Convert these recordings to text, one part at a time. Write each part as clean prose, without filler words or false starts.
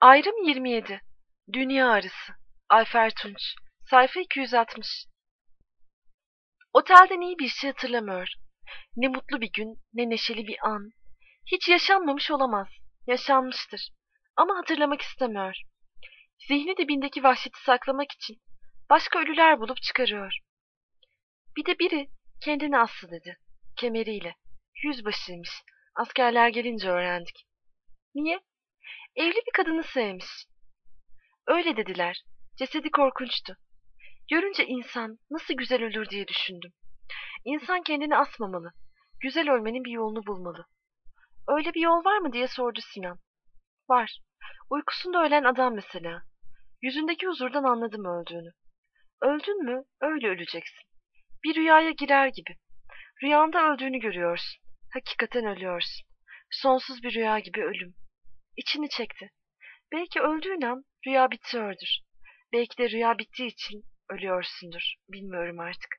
Ayrım 27. Dünya Arısı. Ayfer Tunç. Sayfa 260. Otelden iyi bir şey hatırlamıyor. Ne mutlu bir gün, ne neşeli bir an. Hiç yaşanmamış olamaz. Yaşanmıştır. Ama hatırlamak istemiyor. Zihni dibindeki vahşeti saklamak için başka ölüler bulup çıkarıyor. Bir de biri kendini aslı dedi. Kemeriyle. Yüzbaşıymış. Askerler gelince öğrendik. Niye? Evli bir kadını sevmiş. Öyle dediler. Cesedi korkunçtu. Görünce insan nasıl güzel ölür diye düşündüm. İnsan kendini asmamalı. Güzel ölmenin bir yolunu bulmalı. Öyle bir yol var mı diye sordu Sinan. Var. Uykusunda ölen adam mesela. Yüzündeki huzurdan anladım öldüğünü. Öldün mü öyle öleceksin. Bir rüyaya girer gibi. Rüyanda öldüğünü görüyorsun. Hakikaten ölüyorsun. Sonsuz bir rüya gibi ölüm. İçini çekti. Belki öldüğün an rüya bitiyordur. Belki de rüya bittiği için ölüyorsundur. Bilmiyorum artık.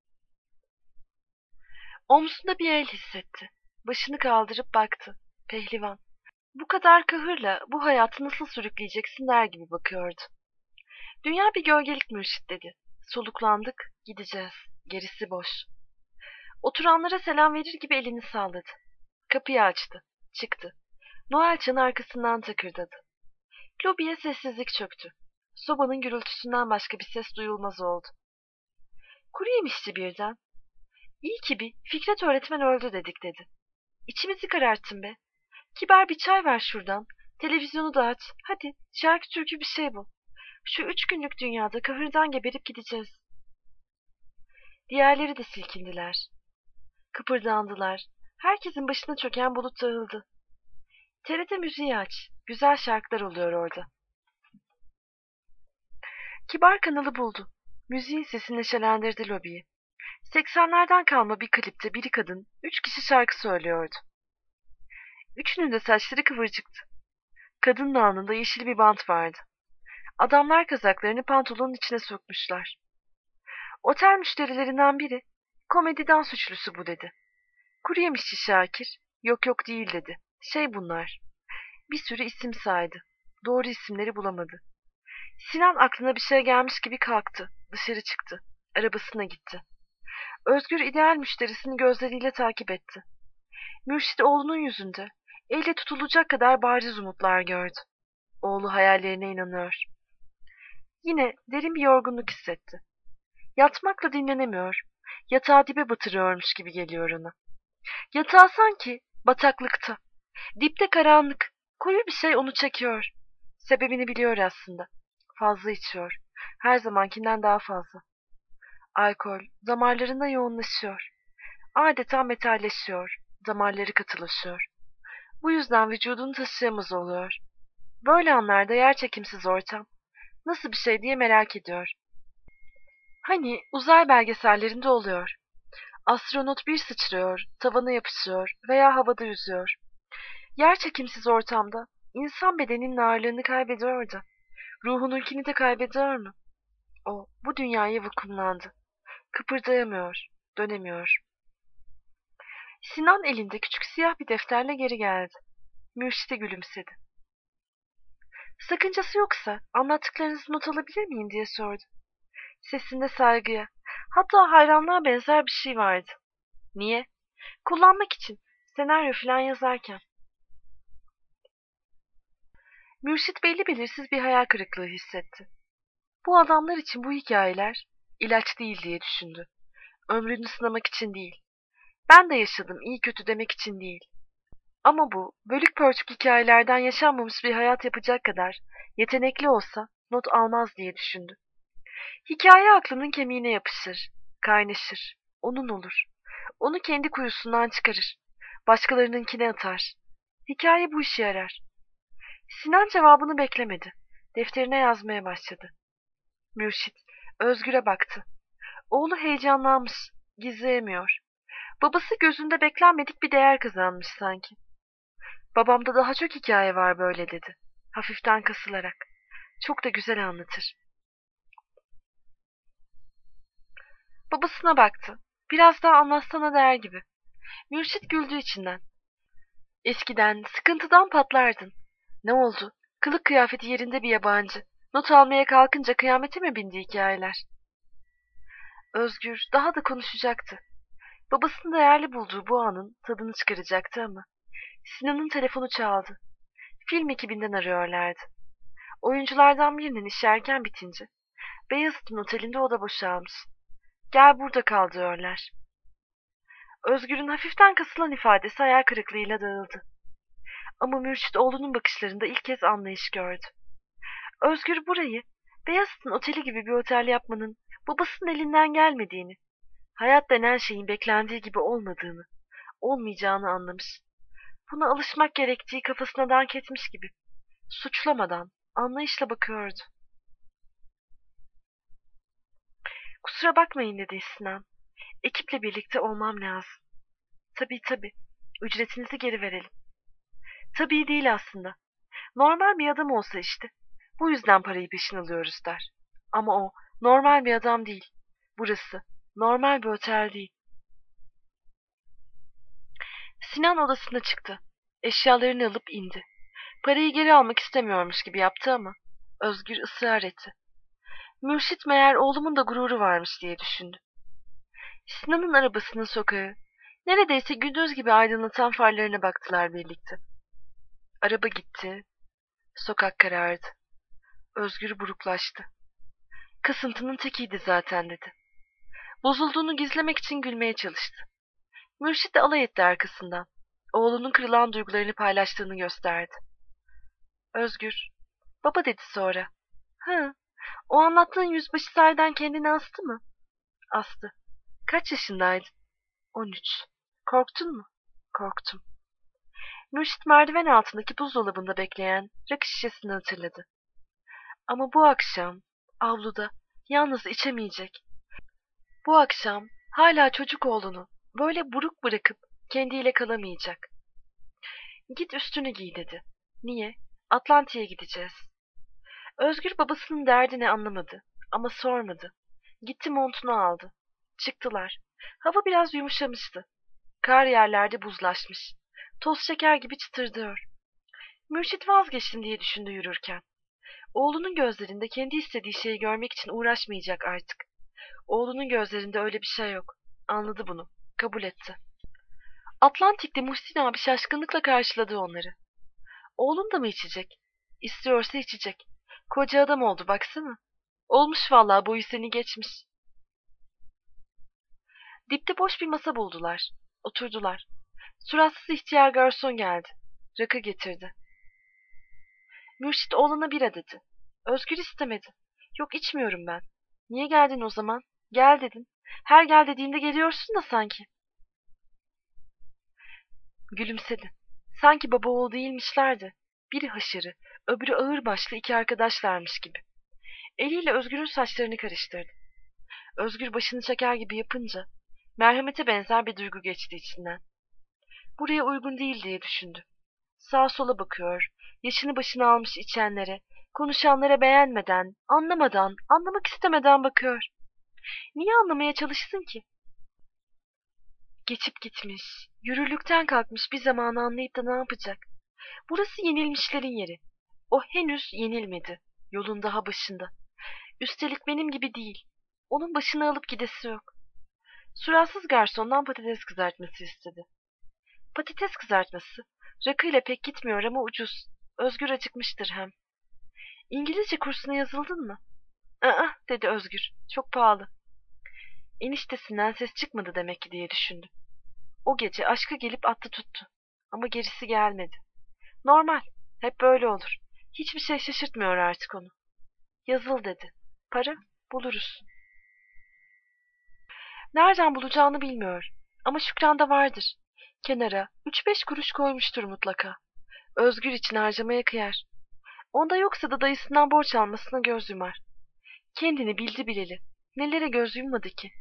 Omzunda bir el hissetti. Başını kaldırıp baktı. Pehlivan. Bu kadar kahırla bu hayatı nasıl sürükleyeceksin der gibi bakıyordu. Dünya bir gölgelik Mürşit dedi. Soluklandık, gideceğiz. Gerisi boş. Oturanlara selam verir gibi elini salladı. Kapıyı açtı. Çıktı. Noel çanı arkasından takırdadı. Lobiye sessizlik çöktü. Sobanın gürültüsünden başka bir ses duyulmaz oldu. Kuru yemişçi birden. İyi ki bir Fikret öğretmen öldü dedik dedi. İçimizi kararttın be. Kibar bir çay ver şuradan. Televizyonu da aç. Hadi şarkı türkü bir şey bul. Şu 3 günlük dünyada kahırdan geberip gideceğiz. Diğerleri de silkindiler. Kıpırdandılar. Herkesin başına çöken bulut dağıldı. TRT müziği aç. Güzel şarkılar oluyor orada. Kibar kanalı buldu. Müziğin sesi neşelendirdi lobiyi. 80'lerden kalma bir klipte biri kadın, 3 kişi şarkı söylüyordu. Üçünün de saçları kıvırcıktı. Kadının alnında yeşil bir bant vardı. Adamlar kazaklarını pantolonun içine sokmuşlar. Otel müşterilerinden biri, komediden suçlusu bu dedi. Kuru yemişçi Şakir, yok yok değil dedi. Şey bunlar. Bir sürü isim saydı. Doğru isimleri bulamadı. Sinan aklına bir şey gelmiş gibi kalktı. Dışarı çıktı. Arabasına gitti. Özgür ideal müşterisini gözleriyle takip etti. Mürşit oğlunun yüzünde elle tutulacak kadar bariz umutlar gördü. Oğlu hayallerine inanıyor. Yine derin bir yorgunluk hissetti. Yatmakla dinlenemiyor. Yatağı dibe batırıyormuş gibi geliyor ona. Yatağı sanki bataklıkta. Dipte karanlık. Koyu bir şey onu çekiyor. Sebebini biliyor aslında. Fazla içiyor. Her zamankinden daha fazla. Alkol damarlarında yoğunlaşıyor. Adeta metalleşiyor. Damarları katılaşıyor. Bu yüzden vücudunu taşıyamaz oluyor. Böyle anlarda yerçekimsiz ortam nasıl bir şey diye merak ediyor. Hani uzay belgesellerinde oluyor. Astronot bir sıçrıyor, tavana yapışıyor veya havada yüzüyor. Yerçekimsiz ortamda insan bedeninin ağırlığını kaybediyor da ruhununkini de kaybediyor mu? O bu dünyaya vakumlandı. Kıpırdayamıyor, dönemiyor. Sinan elinde küçük siyah bir defterle geri geldi. Mürşit'e gülümsedi. Sakıncası yoksa anlattıklarınızı not alabilir miyim diye sordu. Sesinde saygıya, hatta hayranlığa benzer bir şey vardı. Niye? Kullanmak için, senaryo falan yazarken. Mürşit belli belirsiz bir hayal kırıklığı hissetti. Bu adamlar için bu hikayeler ilaç değil diye düşündü. Ömrünü sınamak için değil. Ben de yaşadım iyi kötü demek için değil. Ama bu bölük pörçük hikayelerden yaşanmamış bir hayat yapacak kadar yetenekli olsa not almaz diye düşündü. Hikaye aklının kemiğine yapışır, kaynaşır, onun olur. Onu kendi kuyusundan çıkarır, başkalarınınkine atar. Hikaye bu işe yarar. Sinan cevabını beklemedi. Defterine yazmaya başladı. Mürşit, Özgür'e baktı. Oğlu heyecanlanmış, gizleyemiyor. Babası gözünde beklenmedik bir değer kazanmış sanki. Babamda daha çok hikaye var böyle dedi. Hafiften kasılarak. Çok da güzel anlatır. Babasına baktı. Biraz daha anlatsana der gibi. Mürşit güldü içinden. Eskiden sıkıntıdan patlardın. Ne oldu? Kılık kıyafeti yerinde bir yabancı. Not almaya kalkınca kıyamete mi bindi hikayeler? Özgür daha da konuşacaktı. Babasını değerli bulduğu bu anın tadını çıkaracaktı ama Sinan'ın telefonu çaldı. Film ekibinden arıyorlardı. Oyunculardan birinin işi erken bitince Beyazıt'ın otelinde oda boşalmış. Gel burada kal diyorlar. Özgür'ün hafiften kasılan ifadesi hayal kırıklığıyla dağıldı. Ama Mürşit oğlunun bakışlarında ilk kez anlayış gördü. Özgür burayı Beyazıt'ın oteli gibi bir otel yapmanın babasının elinden gelmediğini, hayat denen şeyin beklendiği gibi olmadığını, olmayacağını anlamış. Buna alışmak gerektiği kafasına dank etmiş gibi. Suçlamadan, anlayışla bakıyordu. Kusura bakmayın dedi Sinan. Ekiple birlikte olmam lazım. Tabii. Ücretinizi geri verelim. Tabii değil aslında. Normal bir adam olsa işte. Bu yüzden parayı peşin alıyoruz der. Ama o normal bir adam değil. Burası normal bir otel değil. Sinan odasına çıktı. Eşyalarını alıp indi. Parayı geri almak istemiyormuş gibi yaptı ama Özgür ısrar etti. Mürşit meğer oğlumun da gururu varmış diye düşündü. Sinan'ın arabasının sokağı, neredeyse gündüz gibi aydınlatan farlarına baktılar birlikte. Araba gitti, sokak karardı. Özgür buruklaştı. Kasıntının tekiydi zaten dedi. Bozulduğunu gizlemek için gülmeye çalıştı. Mürşit de alay etti arkasından. Oğlunun kırılan duygularını paylaştığını gösterdi. Özgür, baba dedi sonra. Hı, o anlattığın yüzbaşı sahiden kendini astı mı? Astı. Kaç yaşındaydın? 13. Korktun mu? Korktum. Mürşit merdiven altındaki buzdolabında bekleyen rakı şişesini hatırladı. Ama bu akşam avluda yalnız içemeyecek. Bu akşam hala çocuk oğlunu böyle buruk bırakıp kendiyle kalamayacak. Git üstünü giy dedi. Niye? Atlantik'e gideceğiz. Özgür babasının derdini anlamadı ama sormadı. Gitti montunu aldı. Çıktılar. Hava biraz yumuşamıştı. Kar yerlerde buzlaşmış. Toz şeker gibi çıtırdıyor. Mürşit vazgeçtim diye düşündü yürürken. Oğlunun gözlerinde kendi istediği şeyi görmek için uğraşmayacak artık. Oğlunun gözlerinde öyle bir şey yok. Anladı bunu. Kabul etti. Atlantik'te Muhsin abi şaşkınlıkla karşıladı onları. Oğlun da mı içecek? İstiyorsa içecek. Koca adam oldu baksana. Olmuş vallahi boyu seni geçmiş. Dipte boş bir masa buldular. Oturdular. Suratsız ihtiyar garson geldi. Rakı getirdi. Mürşit oğluna bira dedi. Özgür istemedi. Yok içmiyorum ben. Niye geldin o zaman? Gel dedin. Her gel dediğimde geliyorsun da sanki. Gülümsedi. Sanki baba oğul değilmişlerdi. Biri haşarı, öbürü ağırbaşlı iki arkadaşlarmış gibi. Eliyle Özgür'ün saçlarını karıştırdı. Özgür başını çeker gibi yapınca merhamete benzer bir duygu geçti içinden. Buraya uygun değil diye düşündü. Sağa sola bakıyor, yaşını başına almış içenlere, konuşanlara beğenmeden, anlamadan, anlamak istemeden bakıyor. Niye anlamaya çalışsın ki? Geçip gitmiş, yürürlükten kalkmış bir zamanı anlayıp da ne yapacak? Burası yenilmişlerin yeri. O henüz yenilmedi, yolun daha başında. Üstelik benim gibi değil. Onun başını alıp gidesi yok. Suratsız garsondan patates kızartması istedi. Patates kızartması, rakıyla pek gitmiyor ama ucuz. Özgür acıkmıştır hem. İngilizce kursuna yazıldın mı? Aa, dedi Özgür. Çok pahalı. Eniştesinden ses çıkmadı demek ki diye düşündü. O gece aşkı gelip attı tuttu. Ama gerisi gelmedi. Normal. Hep böyle olur. Hiçbir şey şaşırtmıyor artık onu. Yazıl dedi. Para buluruz. Nereden bulacağını bilmiyor. Ama Şükran'da vardır. Kenara 3-5 kuruş koymuştur mutlaka. Özgür için harcamaya kıyar. Onda yoksa da dayısından borç almasına göz yumar. Kendini bildi bileli. Nelere göz yummadı ki?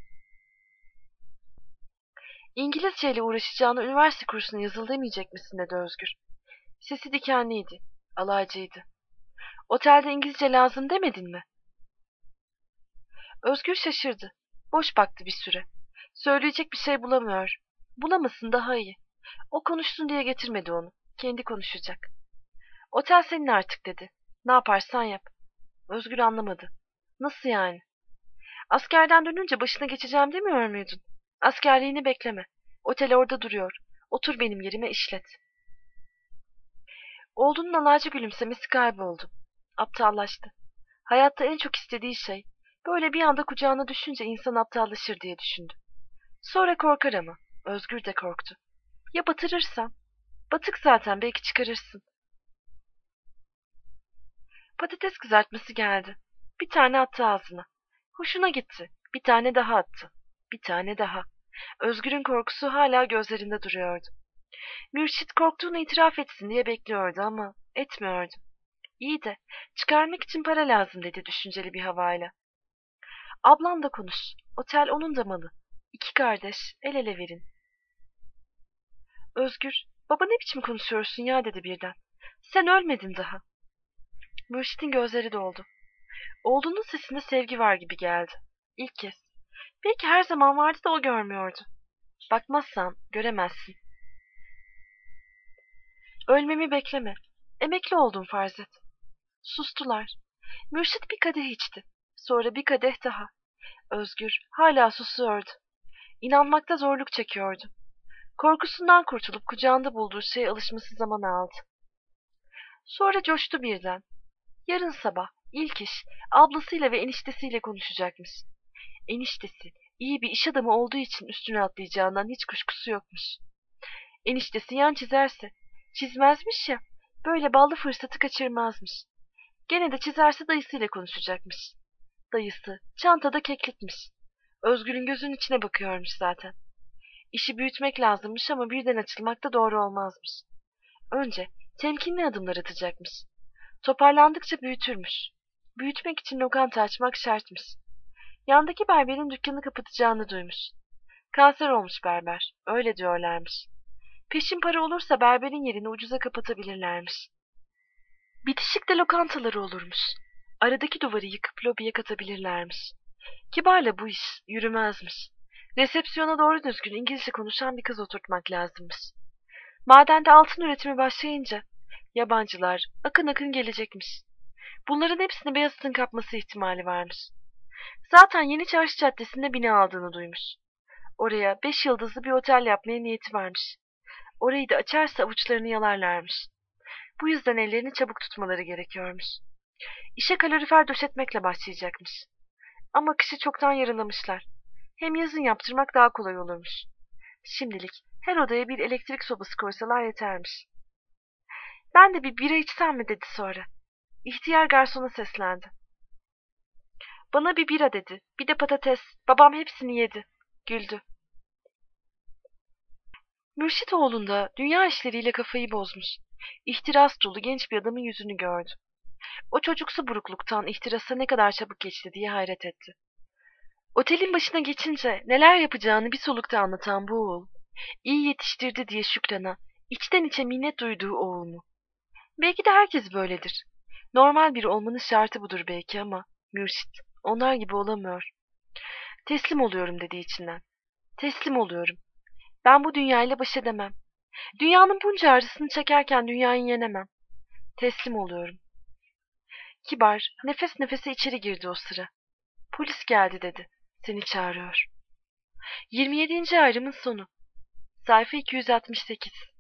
İngilizceyle uğraşacağına üniversite kursuna yazıl demeyecek misin dedi Özgür. Sesi dikenliydi. Alaycıydı. Otelde İngilizce lazım demedin mi? Özgür şaşırdı. Boş baktı bir süre. Söyleyecek bir şey bulamıyor. Bulamasın daha iyi. O konuşsun diye getirmedi onu. Kendi konuşacak. Otel senin artık dedi. Ne yaparsan yap. Özgür anlamadı. Nasıl yani? Askerden dönünce başına geçeceğim demiyor muydun? Askerliğini bekleme. Otel orada duruyor. Otur benim yerime işlet. Oğlunun alaycı gülümsemesi kayboldu. Aptallaştı. Hayatta en çok istediği şey, böyle bir anda kucağına düşünce insan aptallaşır diye düşündü. Sonra korkar ama. Özgür de korktu. Ya batırırsam? Batık zaten, belki çıkarırsın. Patates kızartması geldi. Bir tane attı ağzına. Hoşuna gitti. Bir tane daha attı. Bir tane daha. Özgür'ün korkusu hala gözlerinde duruyordu. Mürşit korktuğunu itiraf etsin diye bekliyordu ama etmiyordu. İyi de çıkarmak için para lazım dedi düşünceli bir havayla. Ablan konuş. Otel onun da malı. İki kardeş el ele verin. Özgür, baba ne biçim konuşuyorsun ya dedi birden. Sen ölmedin daha. Mürşit'in gözleri doldu. Oğlunun sesinde sevgi var gibi geldi. İlk kez. Belki her zaman vardı da o görmüyordu. Bakmazsan göremezsin. Ölmemi bekleme. Emekli oldum farz et. Sustular. Mürşit bir kadeh içti. Sonra bir kadeh daha. Özgür hala susuyordu. İnanmakta zorluk çekiyordu. Korkusundan kurtulup kucağında bulduğu şeye alışması zaman aldı. Sonra coştu birden. Yarın sabah ilk iş ablasıyla ve eniştesiyle konuşacakmış. Eniştesi iyi bir iş adamı olduğu için üstüne atlayacağından hiç kuşkusu yokmuş. Eniştesi yan çizerse, çizmezmiş ya, böyle ballı fırsatı kaçırmazmış. Gene de çizerse dayısıyla konuşacakmış. Dayısı çantada keklikmiş. Özgür'ün gözünün içine bakıyormuş zaten. İşi büyütmek lazımmış ama birden açılmak da doğru olmazmış. Önce temkinli adımlar atacakmış. Toparlandıkça büyütürmüş. Büyütmek için lokanta açmak şartmış. Yandaki berberin dükkanı kapatacağını duymuş. Kanser olmuş berber, öyle diyorlarmış. Peşin para olursa berberin yerini ucuza kapatabilirlermiş. Bitişikte lokantaları olurmuş. Aradaki duvarı yıkıp lobiye katabilirlermiş. Kibarla bu iş yürümezmiş. Resepsiyona doğru düzgün İngilizce konuşan bir kız oturtmak lazımmış. Madende altın üretimi başlayınca yabancılar akın akın gelecekmiş. Bunların hepsini Beyazıt'ın kapması ihtimali varmış. Zaten Yeni Çarşı Caddesi'nde bina aldığını duymuş. Oraya 5 yıldızlı bir otel yapmaya niyeti varmış. Orayı da açarsa avuçlarını yalarlarmış. Bu yüzden ellerini çabuk tutmaları gerekiyormuş. İşe kalorifer döşetmekle başlayacakmış. Ama kışı çoktan yarılamışlar. Hem yazın yaptırmak daha kolay olurmuş. Şimdilik her odaya bir elektrik sobası koysalar yetermiş. Ben de bir bira içsem mi dedi sonra. İhtiyar garsona seslendi. Bana bir bira dedi. Bir de patates. Babam hepsini yedi. Güldü. Mürşit oğlunda dünya işleriyle kafayı bozmuş. İhtiras dolu genç bir adamın yüzünü gördü. O çocuksu burukluktan ihtirasa ne kadar çabuk geçti diye hayret etti. Otelin başına geçince neler yapacağını bir solukta anlatan bu oğul, iyi yetiştirdi diye Şükran'a içten içe minnet duyduğu oğul mu? Belki de herkes böyledir. Normal biri olmanın şartı budur belki ama Mürşit onlar gibi olamıyor. Teslim oluyorum dedi içinden. Teslim oluyorum. Ben bu dünyayla baş edemem. Dünyanın bunca ağrısını çekerken dünyayı yenemem. Teslim oluyorum. Kibar nefes nefese içeri girdi o sıra. Polis geldi dedi. Seni çağırıyor. 27. ayrımın sonu. Sayfa 268.